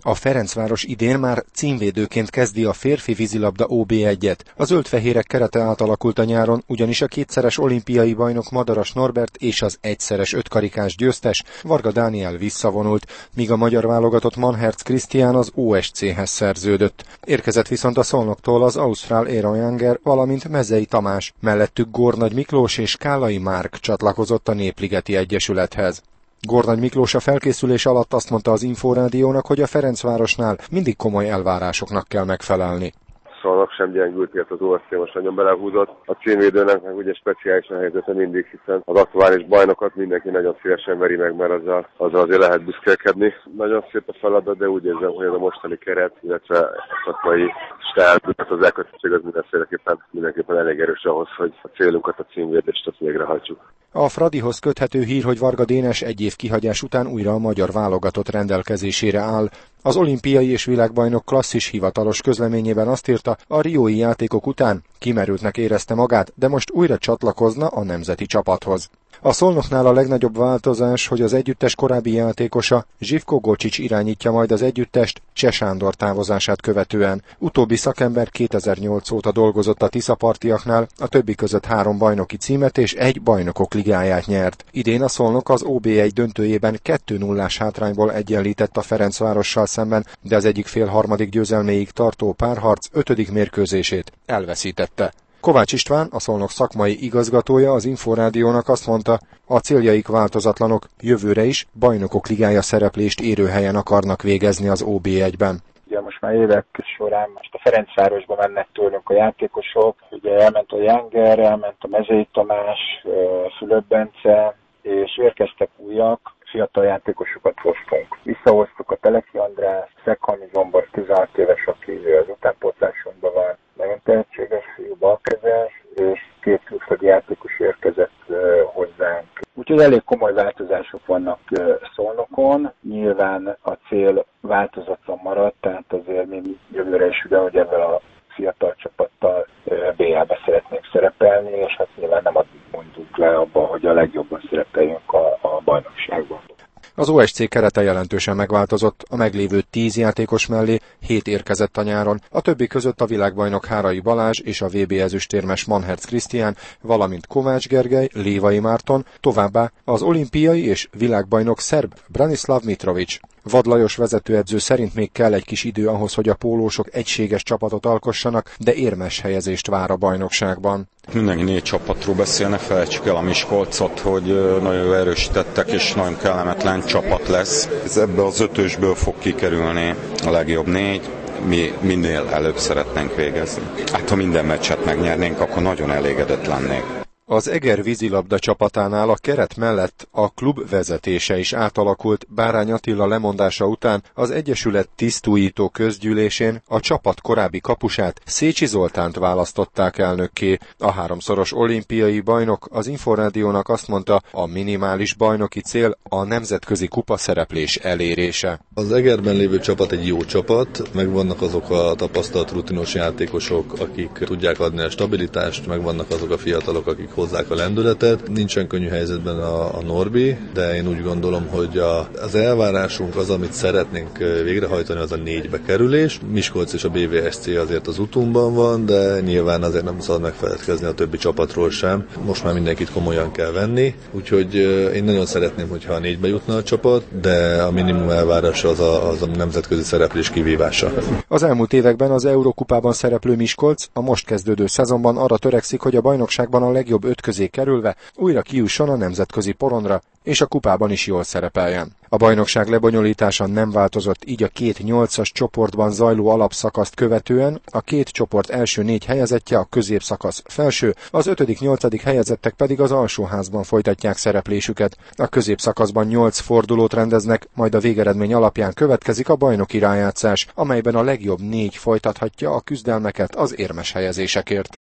A Ferencváros idén már címvédőként kezdi a férfi vízilabda OB1-et. A zöld-fehérek kerete átalakult a nyáron, ugyanis a kétszeres olimpiai bajnok Madaras Norbert és az egyszeres ötkarikás győztes Varga Dániel visszavonult, míg a magyar válogatott Manhertz Krisztián az OSC-hez szerződött. Érkezett viszont a Szolnoktól az ausztrál Aaron Younger, valamint Mezei Tamás, mellettük Gornagy Miklós és Kállai Márk csatlakozott a Népligeti Egyesülethez. Gornagy Miklós a felkészülés alatt azt mondta az Inforádiónak, hogy a Ferencvárosnál mindig komoly elvárásoknak kell megfelelni. Szolnok sem gyengült, ilyet az OSC most nagyon belehúzott. A címvédőnek meg ugye speciális a helyzete mindig, hiszen az aktuális bajnokat mindenki nagyon szívesen veri meg, mert azzal azért lehet büszkélkedni. Nagyon szép a feladat, de úgy érzem, hogy ez a mostani keret, illetve a szakmai stáb, az elkötelezettség az mindenképpen elég erős ahhoz, hogy a célunkat, a címvédést azt végrehajtsuk. A Fradihoz köthető hír, hogy Varga Dénes egy év kihagyás után újra a magyar válogatott rendelkezésére áll. Az olimpiai és világbajnok klasszis hivatalos közleményében azt írta, a riói játékok után kimerültnek érezte magát, de most újra csatlakozna a nemzeti csapathoz. A Szolnoknál a legnagyobb változás, hogy az együttes korábbi játékosa, Zsivko Gocsics irányítja majd az együttest Cseh Sándor távozását követően. Utóbbi szakember 2008 óta dolgozott a Tiszapartiaknál, a többi között 3 bajnoki címet és 1 bajnokok ligáját nyert. Idén a Szolnok az OB1 döntőjében 2-0-ás hátrányból egyenlített a Ferencvárossal szemben, de az egyik fél harmadik győzelméig tartó párharc 5. mérkőzését elveszítette. Kovács István, a Szolnok szakmai igazgatója az Inforádiónak azt mondta, a céljaik változatlanok, jövőre is bajnokok ligája szereplést érő helyen akarnak végezni az OB1-ben. Ugye most már évek során most a Ferencvárosba mennek tőlünk a játékosok, ugye elment a Younger, elment a Mezei Tamás, Fülöp Bence, és érkeztek újak, fiatal játékosokat hoztunk. Visszahoztuk a Teleki András, Szekhanyi Zombor 16 éves, aki az utánpótlásunkban van, nagyon tehetséges fiú, balkezes, és 2 külföldi játékos érkezett hozzánk. Úgyhogy elég komoly változások vannak Szolnokon. Nyilván a cél változatlan maradt, tehát azért mi jövőre is ugyanúgy ezzel a fiatal csapattal BL-be szeretnénk szerepelni, és hát nyilván nem addig mondjuk le abba, hogy a legjobban szerepeljünk a bajnokságban. Az OSC kerete jelentősen megváltozott, a meglévő 10 játékos mellé 7 érkezett a nyáron, a többi között a világbajnok Hárai Balázs és a VB ezüstérmes Manhertz Krisztián, valamint Kovács Gergely, Lévai Márton, továbbá az olimpiai és világbajnok szerb Branislav Mitrovic. Vad Lajos vezetőedző szerint még kell egy kis idő ahhoz, hogy a pólósok egységes csapatot alkossanak, de érmes helyezést vár a bajnokságban. Mindenki 4 csapatról beszél, ne felejtsük el a Miskolcot, hogy nagyon erősítettek és nagyon kellemetlen csapat lesz. Ez ebbe az 5-ösből fog kikerülni a legjobb 4. Mi minél előbb szeretnénk végezni. Hát ha minden meccset megnyernénk, akkor nagyon elégedett lennék. Az Eger vízilabda csapatánál a keret mellett a klub vezetése is átalakult. Bárány Attila lemondása után az Egyesület tisztújító közgyűlésén a csapat korábbi kapusát, Szécsi Zoltánt választották elnökké. A 3-szoros olimpiai bajnok az Inforádiónak azt mondta, a minimális bajnoki cél a nemzetközi kupa szereplés elérése. Az Egerben lévő csapat egy jó csapat, megvannak azok a tapasztalt rutinos játékosok, akik tudják adni a stabilitást, megvannak azok a fiatalok, akik hozzák a lendületet. Nincsen könnyű helyzetben a Norbi, de én úgy gondolom, hogy az elvárásunk az, amit szeretnénk végrehajtani, az a 4-be kerülés. Miskolc és a BVSC azért az utunkban van, de nyilván azért nem szabad megfeledkezni a többi csapatról sem. Most már mindenkit komolyan kell venni, úgyhogy én nagyon szeretném, hogyha a 4-be jutna a csapat, de a minimum elvárás az a nemzetközi szereplés kivívása. Az elmúlt években az Eurokupában szereplő Miskolc a most kezdődő szezonban arra törekszik, hogy a bajnokságban a legjobb 5 közé kerülve újra kijusson a nemzetközi porondra, és a kupában is jól szerepeljen. A bajnokság lebonyolítása nem változott, így a 2 8-as csoportban zajló alapszakaszt követően a 2 csoport első 4 helyezettje, a középszakasz felső, az 5.-8. helyezettek pedig az alsóházban folytatják szereplésüket. A középszakaszban 8 fordulót rendeznek, majd a végeredmény alapján következik a bajnoki rájátszás, amelyben a legjobb 4 folytathatja a küzdelmeket az érmes helyezésekért.